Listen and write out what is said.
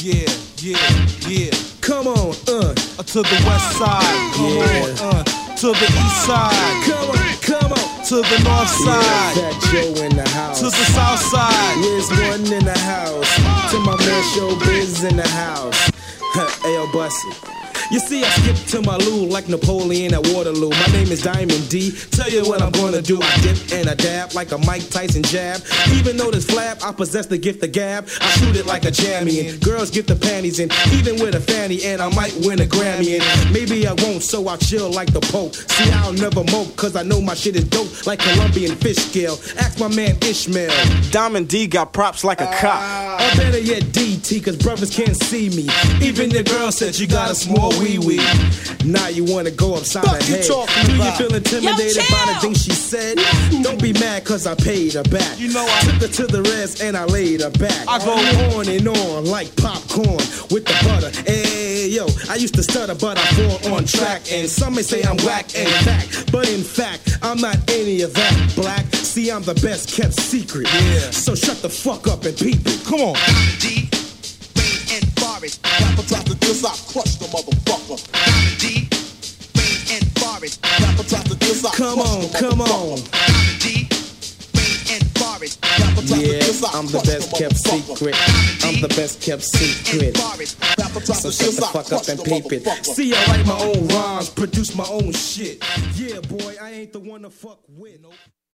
Yeah, yeah, yeah. Come on, To the west side. Come on, to the east side. come on. To the north side. Yeah, Fat Joe in the house. To the south side. Where's one in the house? To my man Showbiz in the house. Ayo, Bussy. You see, I skipped to my loo like Napoleon at Waterloo. My name is Diamond D. Tell you what I'm gonna do. I dip and I dab like a Mike Tyson jab. Even though this flap, I possess the gift of gab. I shoot it like a jammy and girls get the panties in. Even with a fanny and I might win a Grammy and maybe I won't, so I'll chill like the Pope. See, I'll never mope, cause I know my shit is dope like Colombian fish scale. Ask my man Ishmael. Diamond D got props like a cop. Or better yet DT, cause brothers can't see me. Even the girl said you got a small wee-wee. Now you wanna go upside her head. Do you feel intimidated by the things she said? Don't be mad cause I paid her back. You know I took her to the rest and I laid her back. I go on and on like popcorn with the butter. Hey yo, I used to stutter but I fall on track. And some may say I'm whack and fact, but in fact I'm not any of that black. See, I'm the best kept secret. Yeah. So shut the fuck up and peep it. Come on. D, Rain and Forest. Rapper tries to diss, I crush the motherfucker. Diamond D, Rain and Forest. Rapper tries to diss, I Come crush on, the come motherfucker. on. Diamond D, Rain and Forest. Rapper tries to Yeah, diss, I I'm the crush best kept motherfucker. secret. Diamond I'm D, the best kept Rain secret. and Forest. Rapper tries So to shut diss, the I fuck crush up and the peep it. motherfucker. See, I write my own rhymes, produce my own shit. Yeah, boy, I ain't the one to fuck with. Nope.